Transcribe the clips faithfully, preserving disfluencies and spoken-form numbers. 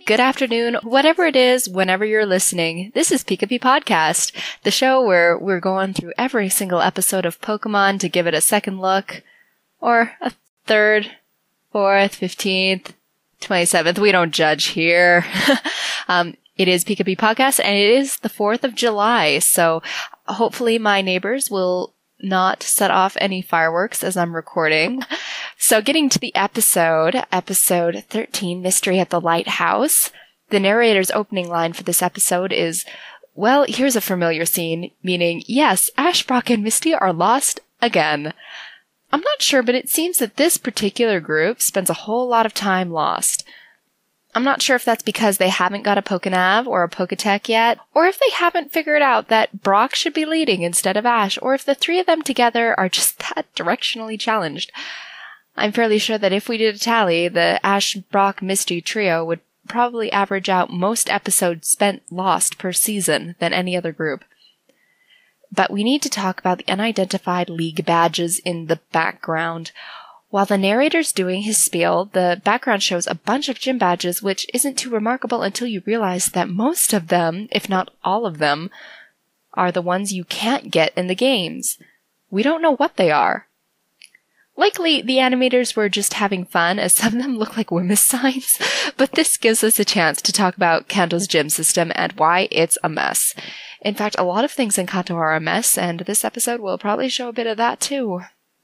good afternoon, whatever it is, whenever you're listening. This is Pikapi Podcast, the show where we're going through every single episode of Pokemon to give it a second look, or a third, fourth, fifteenth, twenty-seventh. We don't judge here. um, it is Pikapi Podcast, and it is the fourth of July, so hopefully my neighbors will not set off any fireworks as I'm recording. So getting to the episode, episode thirteen, Mystery at the Lighthouse. The narrator's opening line for this episode is, well, here's a familiar scene, meaning, yes, Ash, Brock, and Misty are lost again. I'm not sure, but it seems that this particular group spends a whole lot of time lost. I'm not sure if that's because they haven't got a Pokenav or a Poketech yet, or if they haven't figured out that Brock should be leading instead of Ash, or if the three of them together are just that directionally challenged. I'm fairly sure that if we did a tally, the Ash, Brock, Misty trio would probably average out most episodes spent lost per season than any other group. But we need to talk about the unidentified league badges in the background. While the narrator's doing his spiel, the background shows a bunch of gym badges, which isn't too remarkable until you realize that most of them, if not all of them, are the ones you can't get in the games. We don't know what they are. Likely, the animators were just having fun, as some of them look like women's signs, but this gives us a chance to talk about Kanto's gym system and why it's a mess. In fact, a lot of things in Kanto are a mess, and this episode will probably show a bit of that too.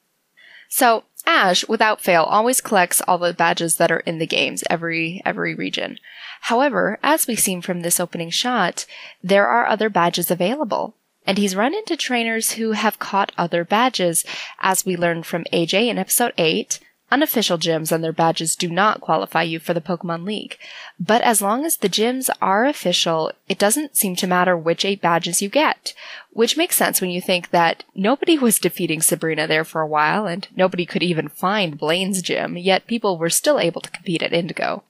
So, Ash, without fail, always collects all the badges that are in the games, every every region. However, as we've seen from this opening shot, there are other badges available. And he's run into trainers who have caught other badges. As we learned from A J in episode eight, unofficial gyms and their badges do not qualify you for the Pokemon League. But as long as the gyms are official, it doesn't seem to matter which eight badges you get. Which makes sense when you think that nobody was defeating Sabrina there for a while, and nobody could even find Blaine's gym, yet people were still able to compete at Indigo.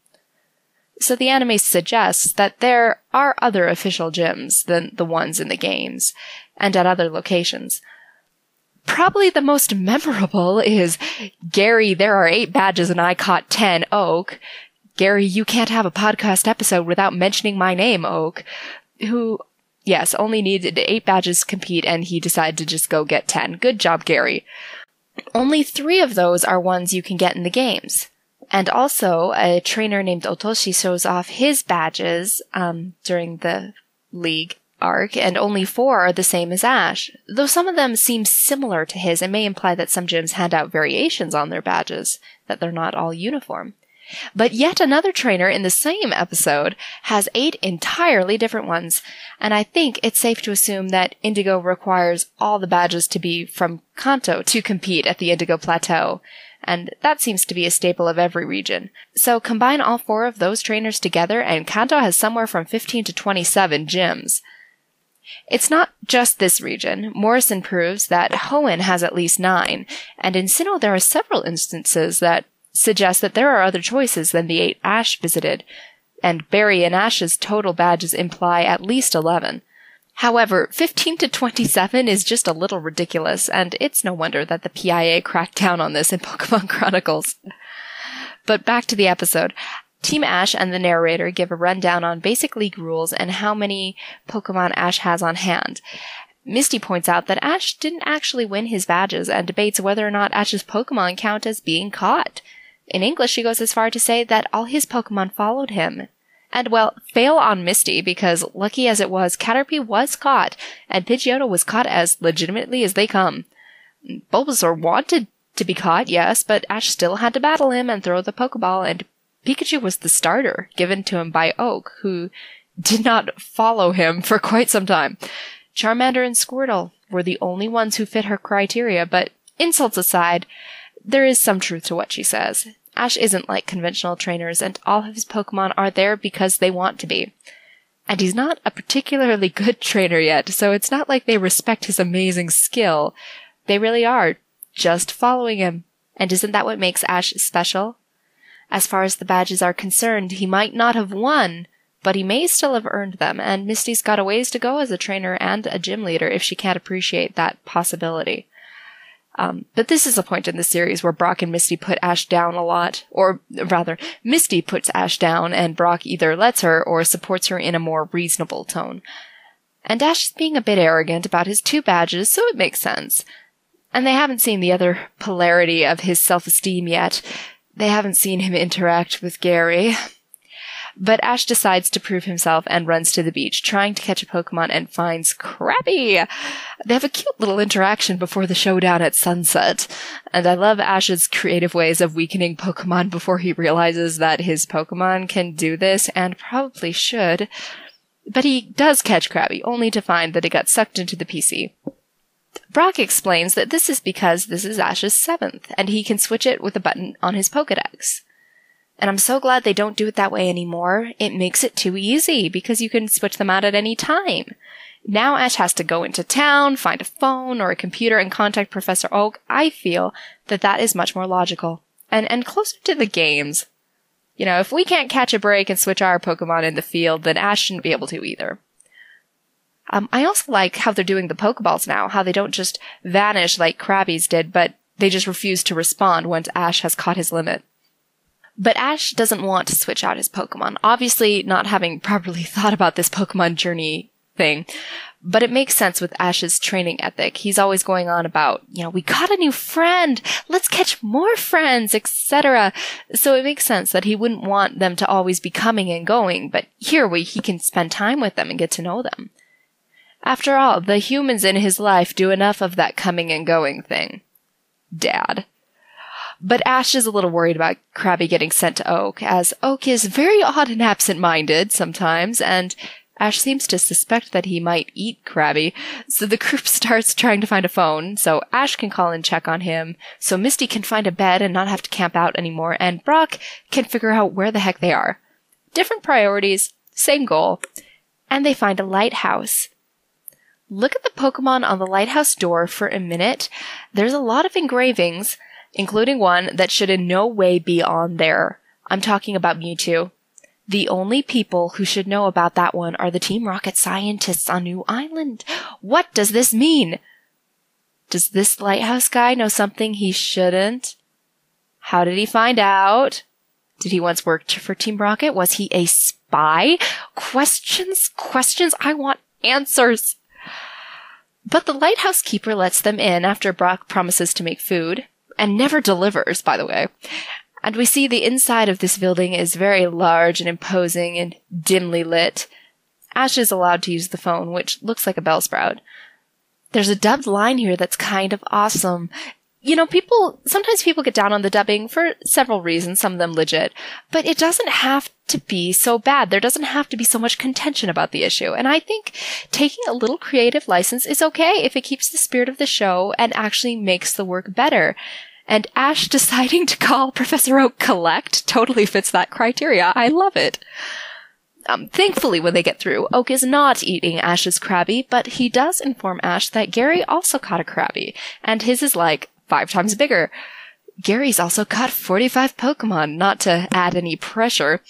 So the anime suggests that there are other official gyms than the ones in the games, and at other locations. Probably the most memorable is, Gary, there are eight badges and I caught ten, Oak. Gary, you can't have a podcast episode without mentioning my name, Oak. Who, yes, only needed eight badges to compete and he decided to just go get ten. Good job, Gary. Only three of those are ones you can get in the games. And also, a trainer named Otoshi shows off his badges um, during the league arc, and only four are the same as Ash, though some of them seem similar to his and may imply that some gyms hand out variations on their badges, that they're not all uniform. But yet another trainer in the same episode has eight entirely different ones, and I think it's safe to assume that Indigo requires all the badges to be from Kanto to compete at the Indigo Plateau. And that seems to be a staple of every region. So combine all four of those trainers together and Kanto has somewhere from fifteen to twenty-seven gyms. It's not just this region. Morrison proves that Hoenn has at least nine, and in Sinnoh there are several instances that suggest that there are other choices than the eight Ash visited, and Barry and Ash's total badges imply at least eleven. However, fifteen to twenty-seven is just a little ridiculous, and it's no wonder that the P I A cracked down on this in Pokemon Chronicles. But back to the episode. Team Ash and the narrator give a rundown on basic league rules and how many Pokemon Ash has on hand. Misty points out that Ash didn't actually win his badges and debates whether or not Ash's Pokemon count as being caught. In English, she goes as far to say that all his Pokemon followed him. And, well, fail on Misty, because lucky as it was, Caterpie was caught, and Pidgeotto was caught as legitimately as they come. Bulbasaur wanted to be caught, yes, but Ash still had to battle him and throw the Pokeball, and Pikachu was the starter, given to him by Oak, who did not follow him for quite some time. Charmander and Squirtle were the only ones who fit her criteria, but insults aside, there is some truth to what she says. Ash isn't like conventional trainers, and all of his Pokemon are there because they want to be. And he's not a particularly good trainer yet, so it's not like they respect his amazing skill. They really are just following him. And isn't that what makes Ash special? As far as the badges are concerned, he might not have won, but he may still have earned them, and Misty's got a ways to go as a trainer and a gym leader if she can't appreciate that possibility. Um, but this is a point in the series where Brock and Misty put Ash down a lot, or rather, Misty puts Ash down and Brock either lets her or supports her in a more reasonable tone. And Ash is being a bit arrogant about his two badges, so it makes sense. And they haven't seen the other polarity of his self-esteem yet. They haven't seen him interact with Gary. But Ash decides to prove himself and runs to the beach, trying to catch a Pokemon, and finds Krabby. They have a cute little interaction before the showdown at sunset. And I love Ash's creative ways of weakening Pokemon before he realizes that his Pokemon can do this, and probably should. But he does catch Krabby, only to find that it got sucked into the P C. Brock explains that this is because this is Ash's seventh, and he can switch it with a button on his Pokedex. And I'm so glad they don't do it that way anymore. It makes it too easy, because you can switch them out at any time. Now Ash has to go into town, find a phone or a computer, and contact Professor Oak. I feel that that is much more logical, and, and closer to the games. You know, if we can't catch a break and switch our Pokemon in the field, then Ash shouldn't be able to either. Um, I also like how they're doing the Pokeballs now, how they don't just vanish like Krabby's did, but they just refuse to respond once Ash has caught his limit. But Ash doesn't want to switch out his Pokemon, obviously not having properly thought about this Pokemon journey thing. But it makes sense with Ash's training ethic. He's always going on about, you know, we got a new friend, let's catch more friends, et cetera. So it makes sense that he wouldn't want them to always be coming and going, but here we, he can spend time with them and get to know them. After all, the humans in his life do enough of that coming and going thing. Dad. But Ash is a little worried about Krabby getting sent to Oak, as Oak is very odd and absent-minded sometimes, and Ash seems to suspect that he might eat Krabby, so the group starts trying to find a phone, so Ash can call and check on him, so Misty can find a bed and not have to camp out anymore, and Brock can figure out where the heck they are. Different priorities, same goal, and they find a lighthouse. Look at the Pokemon on the lighthouse door for a minute. There's a lot of engravings, including one that should in no way be on there. I'm talking about Mewtwo. The only people who should know about that one are the Team Rocket scientists on New Island. What does this mean? Does this lighthouse guy know something he shouldn't? How did he find out? Did he once work for Team Rocket? Was he a spy? Questions, questions. I want answers. But the lighthouse keeper lets them in after Brock promises to make food. And never delivers, by the way. And we see the inside of this building is very large and imposing and dimly lit. Ash is allowed to use the phone, which looks like a Bellsprout. There's a dubbed line here that's kind of awesome. You know, people, sometimes people get down on the dubbing for several reasons, some of them legit, but it doesn't have to be so bad. There doesn't have to be so much contention about the issue. And I think taking a little creative license is okay if it keeps the spirit of the show and actually makes the work better. And Ash deciding to call Professor Oak Collect totally fits that criteria. I love it. Um, thankfully, when they get through, Oak is not eating Ash's Krabby, but he does inform Ash that Gary also caught a Krabby, and his is like five times bigger. Gary's also caught forty-five Pokemon, not to add any pressure.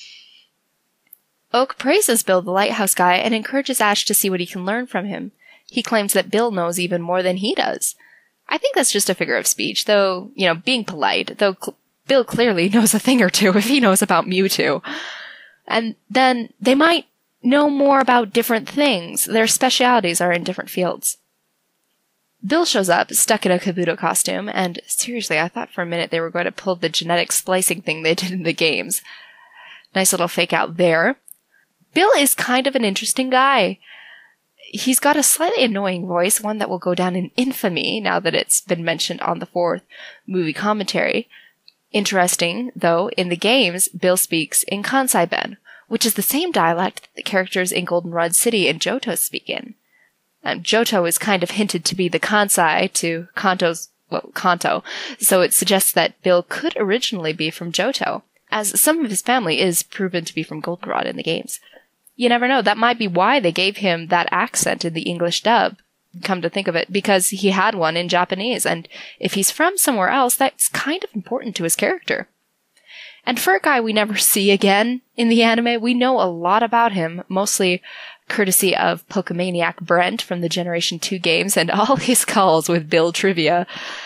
Oak praises Bill the Lighthouse Guy and encourages Ash to see what he can learn from him. He claims that Bill knows even more than he does. I think that's just a figure of speech, though, you know, being polite, though cl- Bill clearly knows a thing or two if he knows about Mewtwo. And then they might know more about different things. Their specialities are in different fields. Bill shows up, stuck in a Kabuto costume, and seriously, I thought for a minute they were going to pull the genetic splicing thing they did in the games. Nice little fake out there. Bill is kind of an interesting guy. He's got a slightly annoying voice, one that will go down in infamy now that it's been mentioned on the fourth movie commentary. Interesting, though, in the games, Bill speaks in Kansai Ben, which is the same dialect that the characters in Goldenrod City and Johto speak in. And Johto is kind of hinted to be the Kansai to Kanto's, well, Kanto, so it suggests that Bill could originally be from Johto, as some of his family is proven to be from Goldenrod in the games. You never know, that might be why they gave him that accent in the English dub, come to think of it, because he had one in Japanese, and if he's from somewhere else, that's kind of important to his character. And for a guy we never see again in the anime, we know a lot about him, mostly courtesy of Pokemaniac Brent from the Generation two games and all his calls with Bill trivia.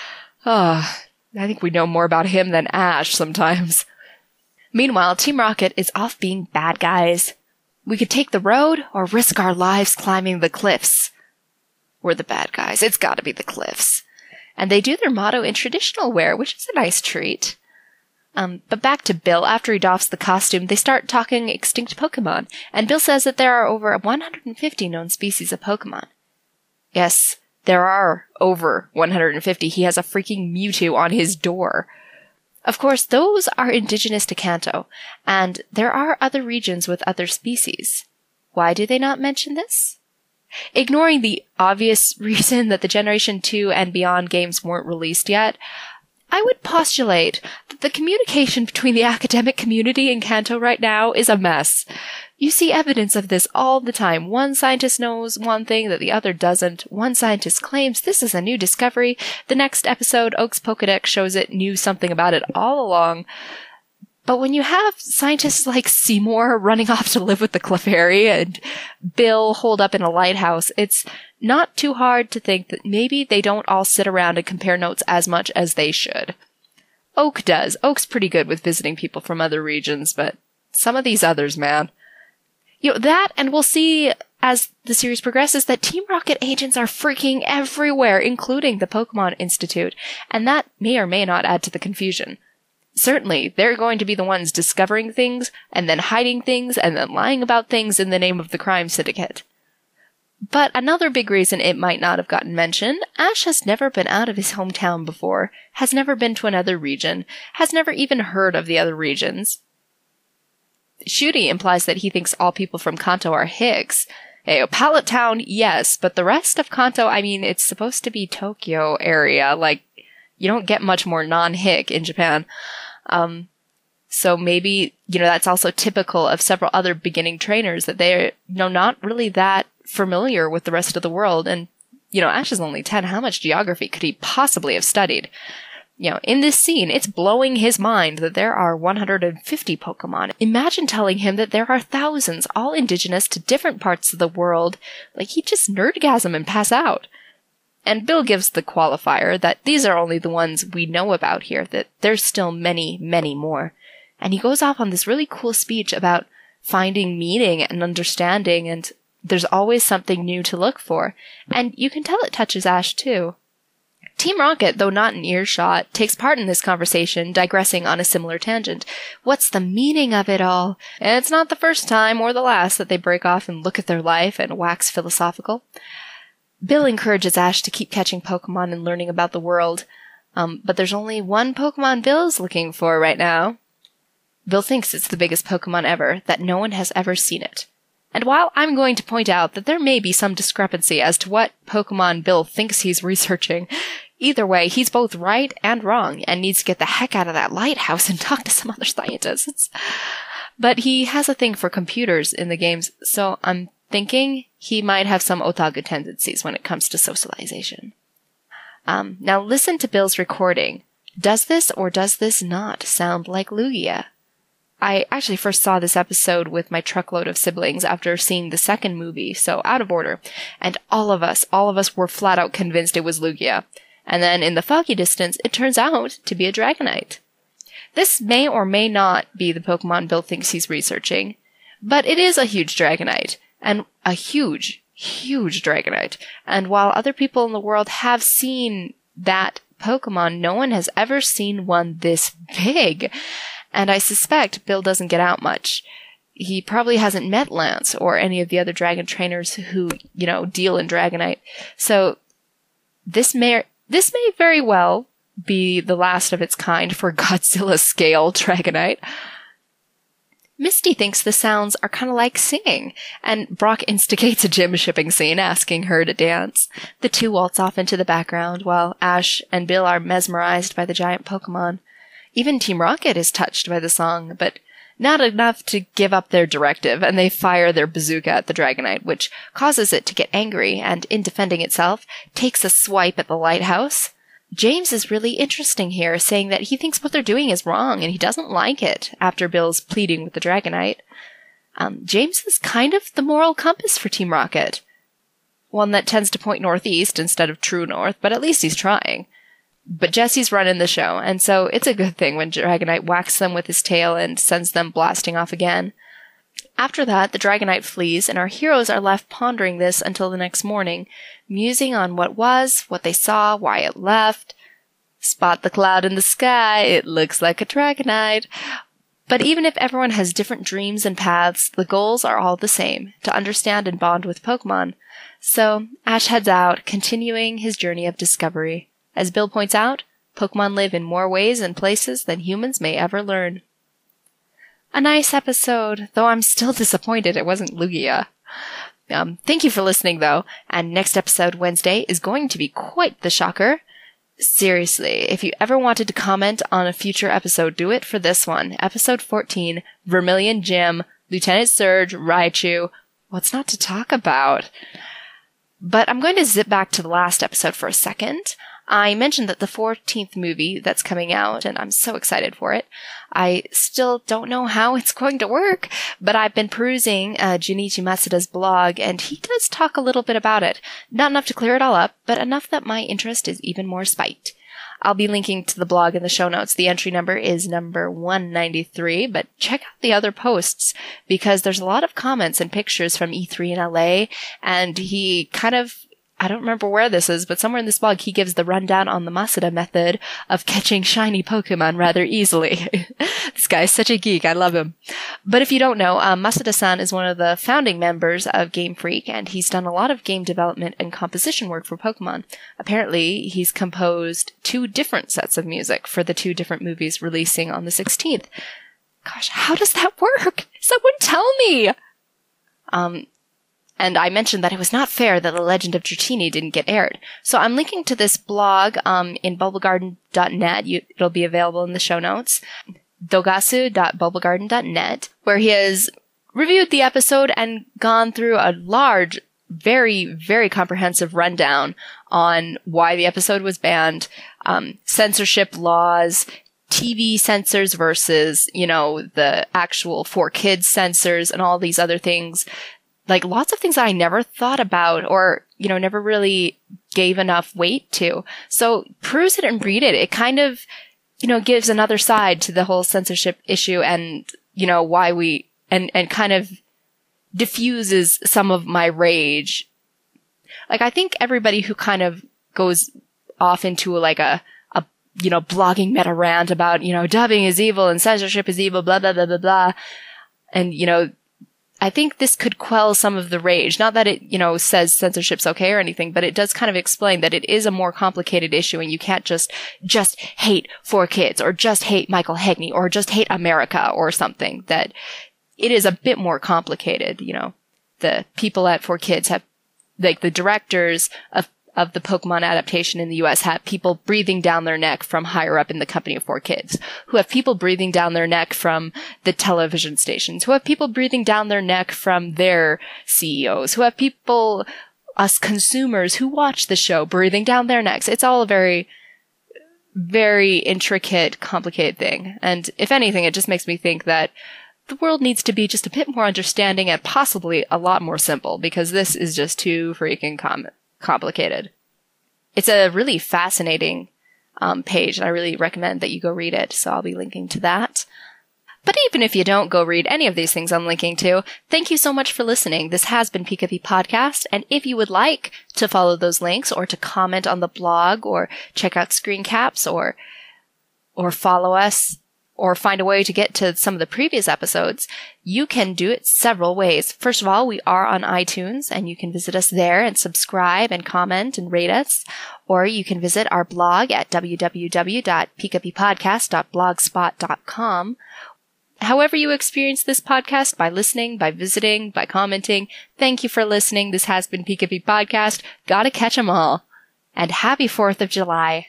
Oh, I think we know more about him than Ash sometimes. Meanwhile, Team Rocket is off being bad guys. We could take the road or risk our lives climbing the cliffs. We're the bad guys. It's gotta be the cliffs. And they do their motto in traditional wear, which is a nice treat. Um, but back to Bill. After he doffs the costume, they start talking extinct Pokemon, and Bill says that there are over one hundred fifty known species of Pokemon. Yes, there are over one hundred fifty. He has a freaking Mewtwo on his door. Of course, those are indigenous to Kanto, and there are other regions with other species. Why do they not mention this? Ignoring the obvious reason that the Generation two and beyond games weren't released yet, I would postulate that the communication between the academic community in Kanto right now is a mess. You see evidence of this all the time. One scientist knows one thing that the other doesn't. One scientist claims this is a new discovery. The next episode, Oak's Pokedex shows it knew something about it all along. But when you have scientists like Seymour running off to live with the Clefairy and Bill holed up in a lighthouse, it's not too hard to think that maybe they don't all sit around and compare notes as much as they should. Oak does. Oak's pretty good with visiting people from other regions, but some of these others, man. You know, that, and we'll see as the series progresses that Team Rocket agents are freaking everywhere, including the Pokemon Institute, and that may or may not add to the confusion. Certainly, they're going to be the ones discovering things, and then hiding things, and then lying about things in the name of the crime syndicate. But another big reason it might not have gotten mentioned, Ash has never been out of his hometown before, has never been to another region, has never even heard of the other regions. Shooty implies that he thinks all people from Kanto are Hicks. Hey, Pallet Town, yes, but the rest of Kanto, I mean, it's supposed to be Tokyo area, like, you don't get much more non-Hick in Japan. Um, so maybe, you know, that's also typical of several other beginning trainers, that they're, you know, not really that familiar with the rest of the world. And, you know, Ash is only ten. How much geography could he possibly have studied? You know, in this scene, it's blowing his mind that there are one hundred fifty Pokemon. Imagine telling him that there are thousands, all indigenous to different parts of the world. Like, he'd just nerdgasm and pass out. And Bill gives the qualifier that these are only the ones we know about here, that there's still many, many more. And he goes off on this really cool speech about finding meaning and understanding, and there's always something new to look for. And you can tell it touches Ash, too. Team Rocket, though not in earshot, takes part in this conversation, digressing on a similar tangent. What's the meaning of it all? And it's not the first time or the last that they break off and look at their life and wax philosophical. Bill encourages Ash to keep catching Pokemon and learning about the world, um, but there's only one Pokemon Bill's looking for right now. Bill thinks it's the biggest Pokemon ever, that no one has ever seen it. And while I'm going to point out that there may be some discrepancy as to what Pokemon Bill thinks he's researching, either way, he's both right and wrong, and needs to get the heck out of that lighthouse and talk to some other scientists. But he has a thing for computers in the games, so I'm thinking he might have some otaku tendencies when it comes to socialization. Um, now listen to Bill's recording. Does this or does this not sound like Lugia? I actually first saw this episode with my truckload of siblings after seeing the second movie, so out of order. And all of us, all of us were flat out convinced it was Lugia. And then in the foggy distance, it turns out to be a Dragonite. This may or may not be the Pokemon Bill thinks he's researching, but it is a huge Dragonite. And a huge, huge Dragonite. And while other people in the world have seen that Pokemon, no one has ever seen one this big. And I suspect Bill doesn't get out much. He probably hasn't met Lance or any of the other dragon trainers who, you know, deal in Dragonite. So this may, this may very well be the last of its kind for Godzilla-scale Dragonite. Misty thinks the sounds are kind of like singing, and Brock instigates a gym shipping scene, asking her to dance. The two waltz off into the background, while Ash and Bill are mesmerized by the giant Pokemon. Even Team Rocket is touched by the song, but not enough to give up their directive, and they fire their bazooka at the Dragonite, which causes it to get angry, and in defending itself, takes a swipe at the lighthouse. James is really interesting here, saying that he thinks what they're doing is wrong and he doesn't like it after Bill's pleading with the Dragonite. Um, James is kind of the moral compass for Team Rocket. One that tends to point northeast instead of true north, but at least he's trying. But Jesse's running the show, and so it's a good thing when Dragonite whacks them with his tail and sends them blasting off again. After that, the Dragonite flees, and our heroes are left pondering this until the next morning, musing on what was, what they saw, why it left. Spot the cloud in the sky, it looks like a Dragonite. But even if everyone has different dreams and paths, the goals are all the same, to understand and bond with Pokemon. So, Ash heads out, continuing his journey of discovery. As Bill points out, Pokemon live in more ways and places than humans may ever learn. A nice episode, though I'm still disappointed it wasn't Lugia. Um, thank you for listening, though, and next episode, Wednesday, is going to be quite the shocker. Seriously, if you ever wanted to comment on a future episode, do it for this one. Episode fourteen, Vermilion Gym, Lieutenant Surge, Raichu. What's not to talk about? But I'm going to zip back to the last episode for a second. I mentioned that the fourteenth movie that's coming out, and I'm so excited for it. I still don't know how it's going to work, but I've been perusing uh, Junichi Masuda's blog, and he does talk a little bit about it. Not enough to clear it all up, but enough that my interest is even more spiked. I'll be linking to the blog in the show notes. The entry number is number one ninety-three, but check out the other posts, because there's a lot of comments and pictures from E three in L A, and he kind of I don't remember where this is, but somewhere in this blog, he gives the rundown on the Masuda method of catching shiny Pokemon rather easily. This guy is such a geek. I love him. But if you don't know, um, Masuda-san is one of the founding members of Game Freak, and he's done a lot of game development and composition work for Pokemon. Apparently, he's composed two different sets of music for the two different movies releasing on the sixteenth. Gosh, how does that work? Someone tell me! Um... And I mentioned that it was not fair that The Legend of Dratini didn't get aired. So I'm linking to this blog um, in bubblegarden dot net. You, it'll be available in the show notes. dogasu dot bubblegarden dot net, where he has reviewed the episode and gone through a large, very, very comprehensive rundown on why the episode was banned, um, censorship laws, T V censors versus, you know, the actual for kids censors and all these other things. Like, lots of things that I never thought about or, you know, never really gave enough weight to. So peruse it and read it. It kind of, you know, gives another side to the whole censorship issue and, you know, why we, and, and kind of diffuses some of my rage. Like, I think everybody who kind of goes off into like a, a, you know, blogging meta rant about, you know, dubbing is evil and censorship is evil, blah, blah, blah, blah, blah. And, you know, I think this could quell some of the rage. Not that it, you know, says censorship's okay or anything, but it does kind of explain that it is a more complicated issue and you can't just, just hate four kids or just hate Michael Hegney or just hate America or something. That it is a bit more complicated, you know. The people at four kids have, like, the directors of of the Pokemon adaptation in the U S have people breathing down their neck from higher up in the company of four kids, who have people breathing down their neck from the television stations, who have people breathing down their neck from their C E Os, who have people, us consumers who watch the show, breathing down their necks. It's all a very, very intricate, complicated thing. And if anything, it just makes me think that the world needs to be just a bit more understanding and possibly a lot more simple, because this is just too freaking common. complicated. It's a really fascinating um, page, and I really recommend that you go read it, so I'll be linking to that. But even if you don't go read any of these things I'm linking to, thank you so much for listening. This has been Pika-Pee Podcast, and if you would like to follow those links, or to comment on the blog, or check out screen caps, or or follow us, or find a way to get to some of the previous episodes, you can do it several ways. First of all, we are on iTunes, and you can visit us there and subscribe and comment and rate us. Or you can visit our blog at w w w dot pika pee podcast dot blogspot dot com. However you experience this podcast, by listening, by visiting, by commenting, thank you for listening. This has been Pika-Pee Podcast. Gotta catch 'em all. And happy fourth of July.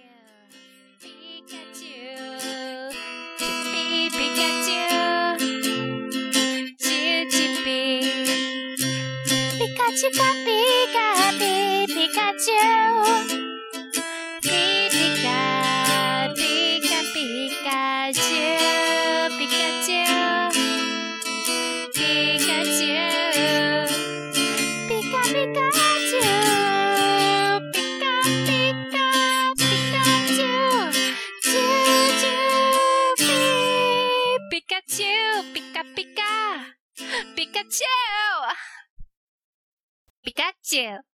Pikachu, Pika, Pika, Pikachu. Pika, Pika, Pikachu. Pikachu. Pikachu. Pika, Pikachu. Pika, Pika, Pika. ピカチュウ、ピカピカ。ピカチュウ。ピカチュウ。